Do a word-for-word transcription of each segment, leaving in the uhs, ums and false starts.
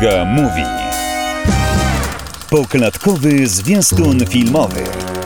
Iga Mówi. Poklatkowy zwiastun filmowy.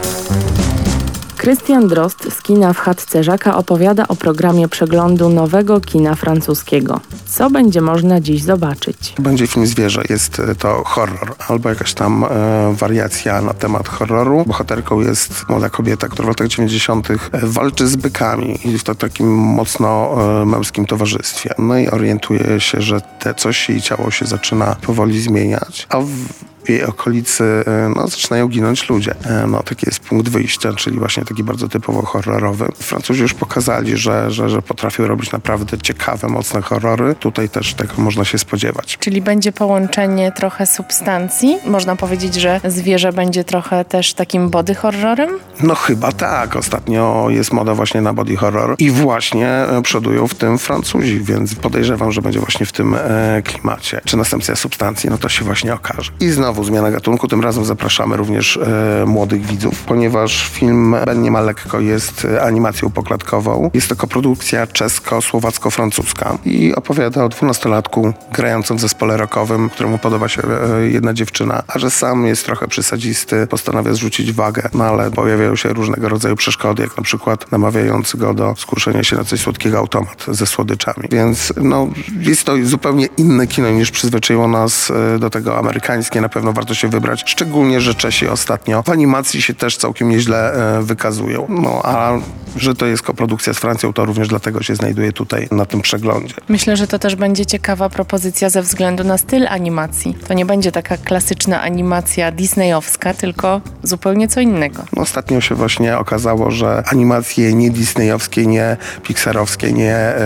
Krystian Drozd z kina w chatce Żaka opowiada o programie przeglądu nowego kina francuskiego. Co będzie można dziś zobaczyć? Będzie film Zwierzę. Jest to horror albo jakaś tam e, wariacja na temat horroru. Bohaterką jest młoda kobieta, która w latach dziewięćdziesiątych walczy z bykami i w to takim mocno e, męskim towarzystwie. No i orientuje się, że te coś jej ciało się zaczyna powoli zmieniać, a w w jej okolicy no, zaczynają ginąć ludzie. No, taki jest punkt wyjścia, czyli właśnie taki bardzo typowo horrorowy. Francuzi już pokazali, że, że, że potrafią robić naprawdę ciekawe, mocne horrory. Tutaj też tego można się spodziewać. Czyli będzie połączenie trochę substancji? Można powiedzieć, że Zwierzę będzie trochę też takim body horrorem? No chyba tak. Ostatnio jest moda właśnie na body horror i właśnie przodują w tym Francuzi, więc podejrzewam, że będzie właśnie w tym e, klimacie. Czy następcja substancji? No to się właśnie okaże. I znowu zmiana gatunku. Tym razem zapraszamy również e, młodych widzów, ponieważ film Ben nie ma lekko jest animacją poklatkową. Jest to koprodukcja czesko-słowacko-francuska i opowiada o dwunastolatku grającym w zespole rockowym, któremu podoba się e, jedna dziewczyna, a że sam jest trochę przysadzisty, postanawia zrzucić wagę, no ale pojawiają się różnego rodzaju przeszkody, jak na przykład namawiający go do skuszenia się na coś słodkiego automat ze słodyczami. Więc no, jest to zupełnie inne kino niż przyzwyczaiło nas e, do tego amerykańskie. Na pewno warto się wybrać, szczególnie, że Czesi ostatnio w animacji się też całkiem nieźle e, wykazują. No a że to jest koprodukcja z Francją, to również dlatego się znajduje tutaj na tym przeglądzie. Myślę, że to też będzie ciekawa propozycja ze względu na styl animacji. To nie będzie taka klasyczna animacja disneyowska, tylko zupełnie co innego. No, ostatnio się właśnie okazało, że animacje nie disneyowskie, nie pixarowskie, nie e,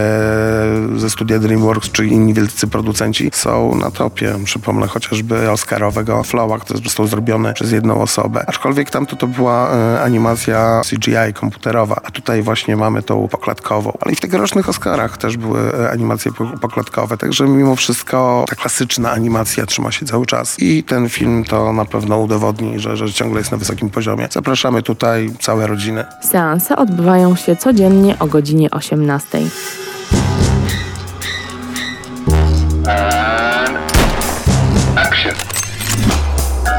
ze studia DreamWorks czy inni wielcy producenci są na topie. Przypomnę chociażby oscarowego Flowa, który został zrobiony przez jedną osobę. Aczkolwiek tamto to była e, animacja C G I komputerowa, a tutaj właśnie mamy tą poklatkową. Ale i w tegorocznych Oscarach też były e, animacje poklatkowe, także mimo wszystko ta klasyczna animacja trzyma się cały czas. I ten film to na pewno udowodni, że, że ciągle jest na wysokim poziomie. Zapraszamy tutaj całe rodziny. Seanse odbywają się codziennie o godzinie osiemnastej.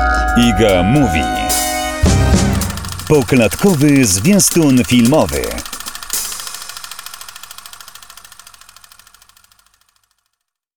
Iga Mówi. Poklatkowy zwiastun filmowy.